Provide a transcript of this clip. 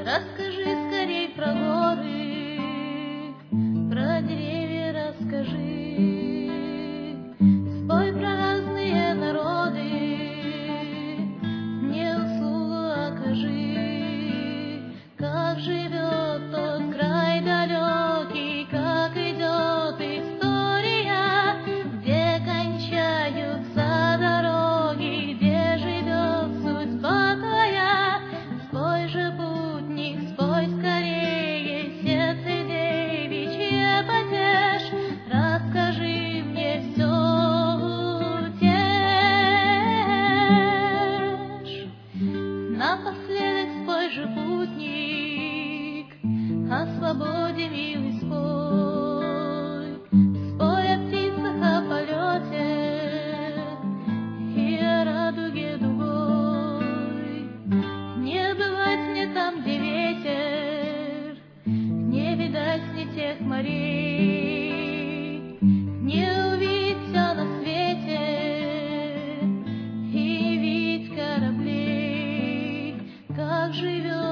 Расскажи скорей про горы, про деревья расскажи. Спой про разные народы, мне услугу окажи. Как живет тот край далекий, как идет история, где кончаются дороги, где живет судьба твоя. Спой же, путник, спой скорее, сердце девичье потешь, расскажи мне все, утешь. Напоследок спой же, путник, о свободе, милый, спой. Спой о птицах, о полете и о радуге дугой. Не бывать мне там, где ветер, не видать мне тех морей, не увидеть все на свете и видеть кораблей, как живет